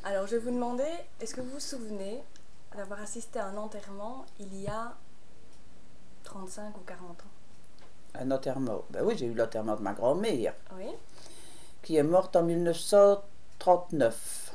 Alors, je vais vous demander, est-ce que vous vous souvenez d'avoir assisté à un enterrement il y a 35 ou 40 ans? Un enterrement. Ben oui, j'ai eu l'enterrement de ma grand-mère, Oui. qui est morte en 1939.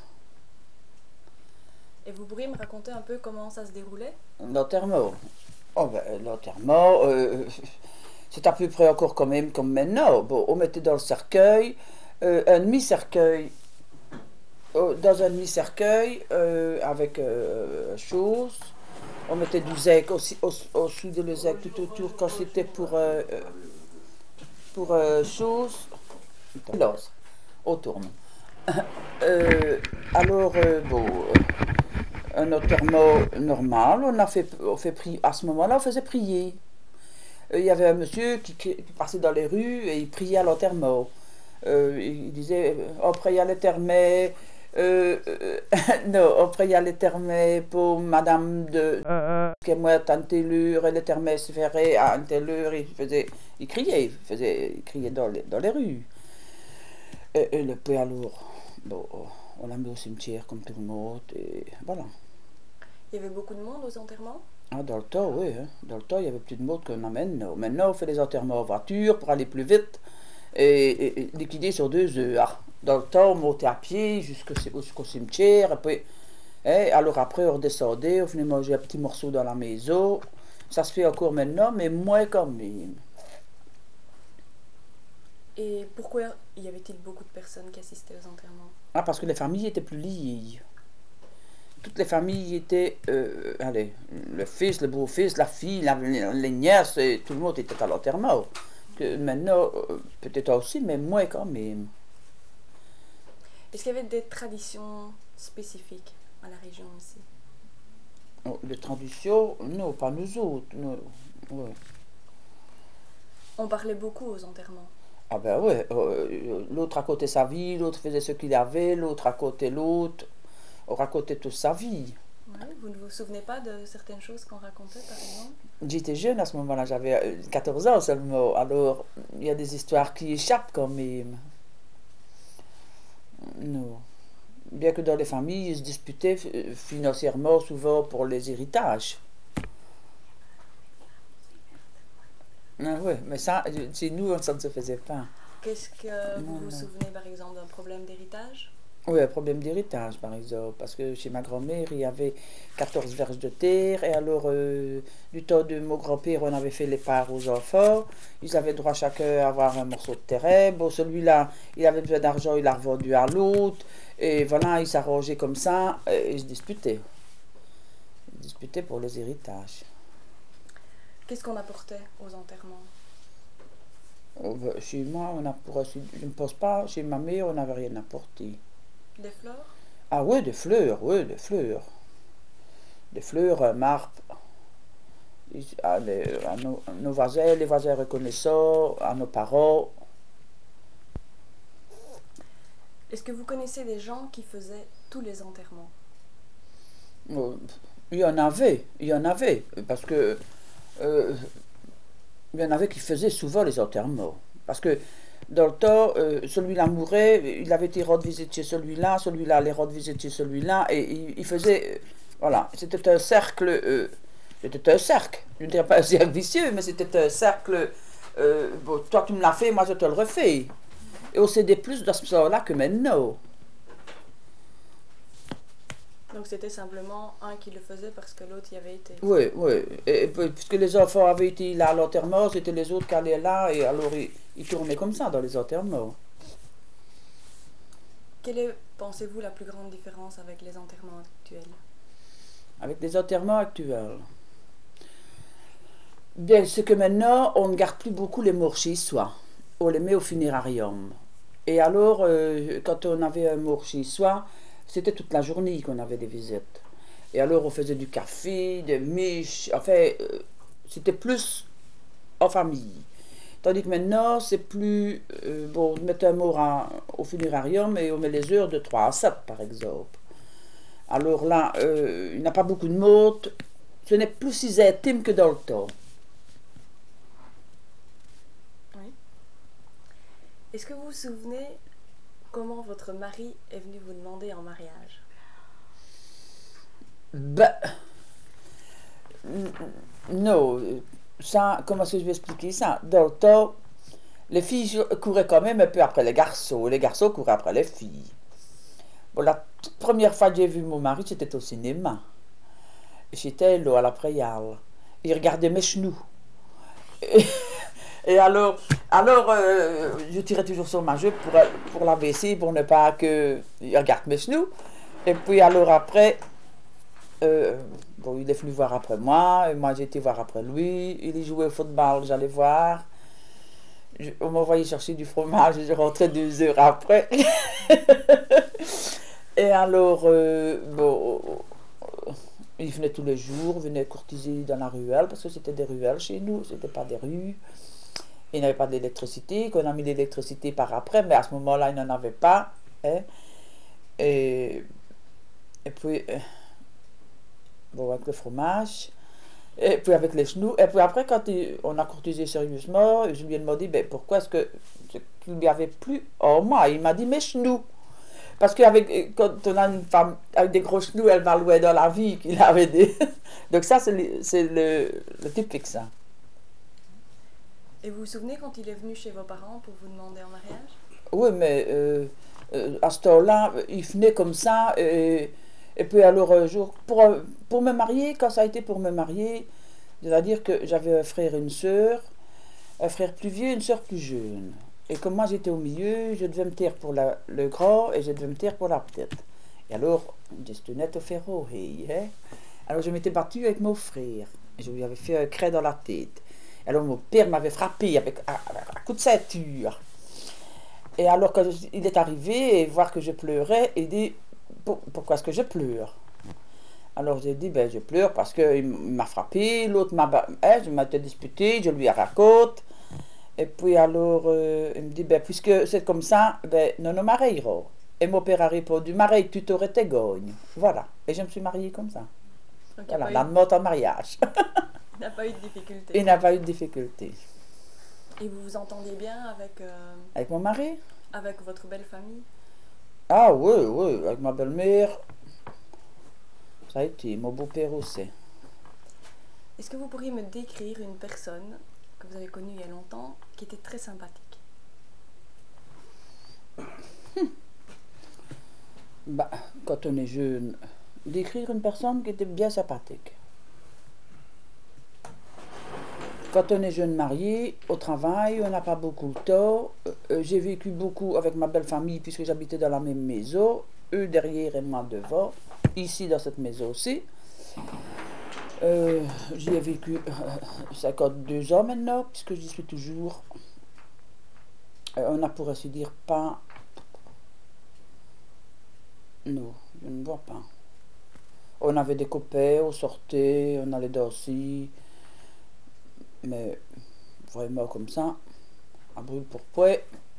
Et vous pourriez me raconter un peu comment ça se déroulait? L'enterrement. Oh ben, l'enterrement, c'est à peu près encore quand même comme maintenant. Bon, on mettait dans le cercueil, un demi-cercueil, dans un demi-cercueil, avec chose. On mettait du zèque aussi, au-dessous de le zèque tout autour quand c'était pour chose. L'os, on tourne. Euh, alors, bon, un enterrement normal, on fait prier. À ce moment-là, on faisait prier. Il y avait un monsieur qui passait dans les rues et il priait à l'enterrement. Il disait, on prie à l'éternel, non, on prie à l'éternel pour madame de qui est morte à une telle heure, et l'éternel se ferait à une telle heure. Il criait dans les rues. Et le peu alors, bon, on l'a mis au cimetière comme tout le monde, et voilà. Il y avait beaucoup de monde aux enterrements? Ah, dans le temps, oui, hein. Dans le temps, il y avait plus de monde qu'on amène. Maintenant, on fait les enterrements en voiture pour aller plus vite et liquider sur 2 heures. Dans le temps, on montait à pied jusqu'au cimetière. Et puis, alors après, on redescendait, on venait manger un petit morceau dans la maison. Ça se fait encore maintenant, mais moins quand même. Et pourquoi y avait-il beaucoup de personnes qui assistaient aux enterrements? Ah, parce que les familles étaient plus liées. Toutes les familles étaient, allez, le fils, le beau-fils, la fille, les nièces, et tout le monde était à l'enterrement. Que maintenant, peut-être aussi, mais moins quand même. Est-ce qu'il y avait des traditions spécifiques à la région ici? Oh, les traditions, non, pas nous autres. Non. Ouais. On parlait beaucoup aux enterrements. Ah ben ouais, l'autre racontait sa vie, l'autre faisait ce qu'il avait, l'autre racontait l'autre, on racontait toute sa vie. Oui, vous ne vous souvenez pas de certaines choses qu'on racontait, par exemple? J'étais jeune à ce moment-là, j'avais 14 ans seulement, alors il y a des histoires qui échappent quand même. Non. Bien que dans les familles, ils se disputaient financièrement souvent pour les héritages. Ah ouais, mais ça, chez nous, ça ne se faisait pas. Qu'est-ce que vous Non, vous non. souvenez, par exemple, d'un problème d'héritage? Oui, un problème d'héritage, par exemple, parce que chez ma grand-mère, il y avait 14 verges de terre, et alors, du temps de mon grand-père, on avait fait les parts aux enfants, ils avaient droit chacun à avoir un morceau de terrain, bon, celui-là, il avait besoin d'argent, il l'a revendu à l'autre, et voilà, ils s'arrangeaient comme ça, et ils se disputaient pour les héritages. Qu'est-ce qu'on apportait aux enterrements? Oh, ben, chez moi, on a pour je ne pense pas, chez ma mère, on n'avait rien apporté. Des fleurs? Ah oui, des fleurs, oui, des fleurs. Des fleurs, marbre, à nos voisins, les voisins reconnaissants, à nos parents. Est-ce que vous connaissez des gens qui faisaient tous les enterrements? Euh, il y en avait, parce que euh, il y en avait qui faisaient souvent les enterrements. Parce que dans le temps, celui-là mourait, il avait été rendre visite chez celui-là allait rendre visite chez celui-là, et il faisait, voilà, c'était un cercle, je ne dirais pas un cercle vicieux, mais c'était un cercle, bon, toi tu me l'as fait, moi je te le refais. Et on s'aidait plus dans ce sens-là que maintenant. Donc c'était simplement un qui le faisait parce que l'autre y avait été. Oui, oui. Et puisque les enfants avaient été là à l'enterrement, c'était les autres qui allaient là, et alors ils tournaient comme ça dans les enterrements. Quelle est, pensez-vous, la plus grande différence avec les enterrements actuels? Avec les enterrements actuels. Bien, c'est que maintenant, on ne garde plus beaucoup les morts chez soi. On les met au funérarium. Et alors, quand on avait un mort chez soi, c'était toute la journée qu'on avait des visites. Et alors, on faisait du café, des miches, enfin, c'était plus en famille. Tandis que maintenant, c'est plus. Bon, on met un mort au funérarium et on met les heures de 3 à 7, par exemple. Alors là, il n'y a pas beaucoup de mots. Ce n'est plus si intime que dans le temps. Oui. Est-ce que vous vous souvenez comment votre mari est venu vous demander en mariage? Ben, non. Ça, comment est-ce que je vais expliquer ça? Dans le temps, les filles couraient quand même un peu après les garçons couraient après les filles. Bon, la toute première fois que j'ai vu mon mari, c'était au cinéma. J'étais là, à la Préale. Il regardait mes genoux. Et je tirais toujours sur ma jupe pour la baisser, pour ne pas qu'il regarde mes genoux. Et puis alors après, euh, bon, il est venu voir après moi, et moi j'ai été voir après lui. Il jouait au football, j'allais voir. On m'envoyait chercher du fromage et je rentrais 2 heures après. Et alors, bon, il venait tous les jours, venait courtiser dans la ruelle, parce que c'était des ruelles chez nous, c'était pas des rues. Il n'y avait pas d'électricité, qu'on a mis l'électricité par après, mais à ce moment-là, il n'en avait pas. Hein. Et, et puis, bon, avec le fromage, et puis avec les genoux. Et puis après, quand on a courtisé sérieusement, je lui ai demandé ben, pourquoi est-ce que qu'il lui avait plu. Oh, moi, il m'a dit mes genoux. Parce qu'avec quand on a une femme avec des gros genoux, elle va loin dans la vie qu'il avait des. Donc ça, c'est le typique, ça. Et vous vous souvenez quand il est venu chez vos parents pour vous demander en mariage? Oui, mais à ce temps-là, il venait comme ça. Et puis alors, un jour, pour me marier, quand ça a été pour me marier, c'est-à-dire que j'avais un frère et une sœur, un frère plus vieux et une sœur plus jeune. Et comme moi j'étais au milieu, je devais me taire pour le grand et je devais me taire pour la petite. Et alors, j'étais net au ferro, hein. Alors je m'étais battue avec mon frère. Et je lui avais fait un craie dans la tête. Alors mon père m'avait frappé avec un coup de ceinture. Et alors, quand il est arrivé, et voir que je pleurais, il dit pourquoi est-ce que je pleure? Alors j'ai dit ben, je pleure parce qu'il m'a frappé, l'autre je m'étais disputé, je lui raconte. Et puis alors, il me dit ben, puisque c'est comme ça, ben, non, non, mariera. Et mon père a répondu marie, tu t'aurais tes gagnes. Voilà. Et je me suis mariée comme ça. Donc Voilà, la demande en mariage. il n'y a pas eu de difficulté. Il n'a pas eu de difficulté. Et vous vous entendez bien Avec mon mari? avec votre belle famille? Ah oui, oui, avec ma belle-mère, ça a été, mon beau-père aussi. Est-ce que vous pourriez me décrire une personne que vous avez connue il y a longtemps qui était très sympathique? Bah, quand on est jeune, décrire une personne qui était bien sympathique. Quand on est jeune marié, au travail, on n'a pas beaucoup de temps. J'ai vécu beaucoup avec ma belle famille puisque j'habitais dans la même maison, eux derrière et moi devant, ici dans cette maison aussi. J'y ai vécu 52 ans maintenant, puisque j'y suis toujours. On n'a pour ainsi dire pas. Non, je ne vois pas. On avait des copains, on sortait, on allait danser, mais vraiment comme ça, à brûle pour point.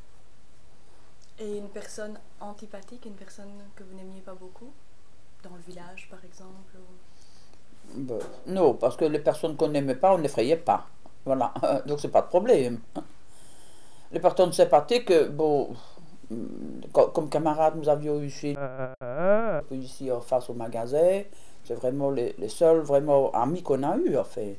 Et une personne antipathique, une personne que vous n'aimiez pas beaucoup? Dans le village, par exemple Ben, non, parce que les personnes qu'on n'aimait pas, on n'effrayait pas. Voilà, donc c'est pas de problème. Les personnes sympathiques, bon, comme camarades, nous avions eu ici en face au magasin. C'est vraiment les seuls vraiment amis qu'on a eu en fait.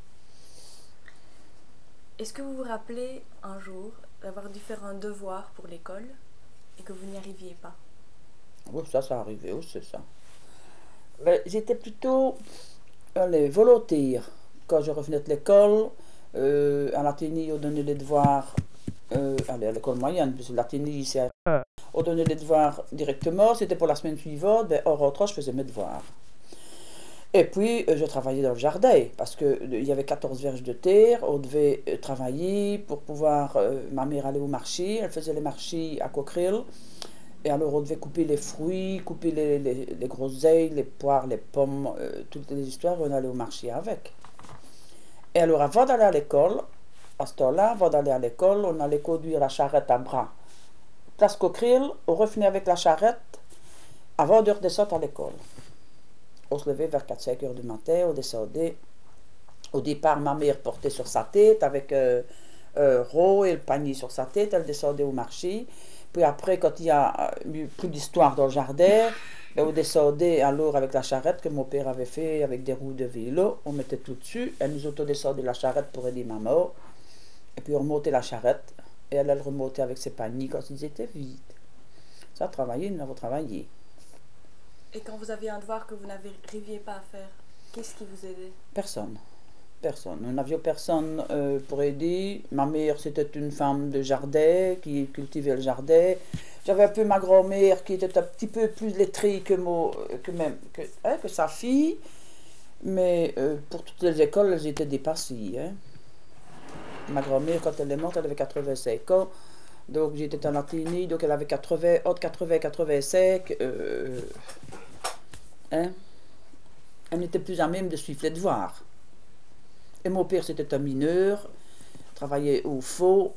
Est-ce que vous vous rappelez un jour d'avoir dû faire un devoir pour l'école et que vous n'y arriviez pas? Oui, ça arrivait aussi, ça. Mais j'étais plutôt allez, volontaire. Quand je revenais de l'école, à l'Athénée, on donnait les devoirs, allez, à l'école moyenne, puisque l'Athénée, c'est on donnait les devoirs directement, c'était pour la semaine suivante, ben, en rentrant, je faisais mes devoirs. Et puis, je travaillais dans le jardin, parce qu'il y avait 14 verges de terre, on devait travailler pour pouvoir... ma mère allait au marché, elle faisait les marchés à Coquerel, et alors on devait couper les fruits, couper les groseilles, les poires, les pommes, toutes les histoires, on allait au marché avec. Et alors, avant d'aller à l'école, à ce temps-là, avant d'aller à l'école, on allait conduire la charrette à bras. Place Coquerel, on revenait avec la charrette avant de redescendre à l'école. On se levait vers 4-5 heures du matin, on descendait. Au départ, ma mère portait sur sa tête avec Ro et le panier sur sa tête, elle descendait au marché. Puis après, quand il y a eu plus d'histoire dans le jardin, Et on descendait alors avec la charrette que mon père avait fait avec des roues de vélo. On mettait tout dessus. Elle nous autodescendait la charrette pour aider maman. Et puis on remontait la charrette. Et elle remontait avec ses paniers quand ils étaient vides. Ça, travailler, nous avons travaillé. Et quand vous aviez un devoir que vous n'arriviez pas à faire, qu'est-ce qui vous aidait? Personne. Personne. Nous n'avions personne pour aider. Ma mère, c'était une femme de jardin qui cultivait le jardin. J'avais un peu ma grand-mère qui était un petit peu plus lettrée que sa fille. Mais pour toutes les écoles, elles étaient dépassées. Hein. Ma grand-mère, quand elle est morte, elle avait 85 ans. Donc j'étais en Athénie, donc elle avait 80, entre 80 et 85. Hein. Elle n'était plus à même de suivre les devoirs. Et mon père, c'était un mineur, travaillait au faux.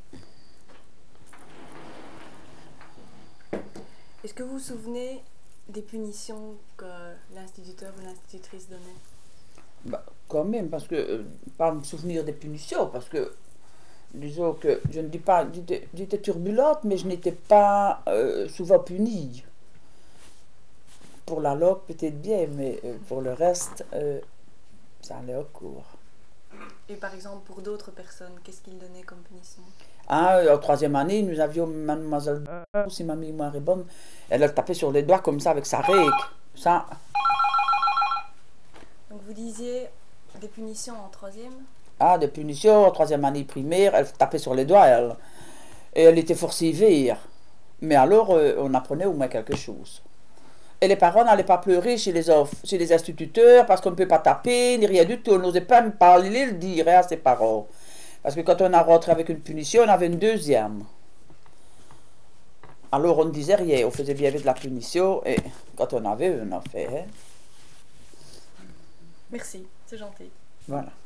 Est-ce que vous vous souvenez des punitions que l'instituteur ou l'institutrice donnait? Bah, quand même, parce que, pas me souvenir des punitions, parce que, disons que, je ne dis pas, j'étais turbulente, mais je n'étais pas souvent punie. Pour la langue, peut-être bien, mais pour le reste, ça allait au cours. Et par exemple, pour d'autres personnes, qu'est-ce qu'ils donnaient comme punition? Ah, en troisième année, nous avions mademoiselle, si ma mémoire est bonne, elle tapait sur les doigts comme ça avec sa règle. Ça, Donc vous disiez des punitions en troisième? ah, des punitions, en troisième année primaire, elle tapait sur les doigts, elle. Et elle était fort sévère. Mais alors, on apprenait au moins quelque chose. Et les parents n'allaient pas pleurer chez les instituteurs parce qu'on ne peut pas taper, ni rien du tout. On n'osait pas me parler, le dire à ses parents. Parce que quand on a rentré avec une punition, on avait une deuxième. Alors on ne disait rien, on faisait bien avec la punition, et quand on avait, on en fait. Hein. Merci, c'est gentil. Voilà.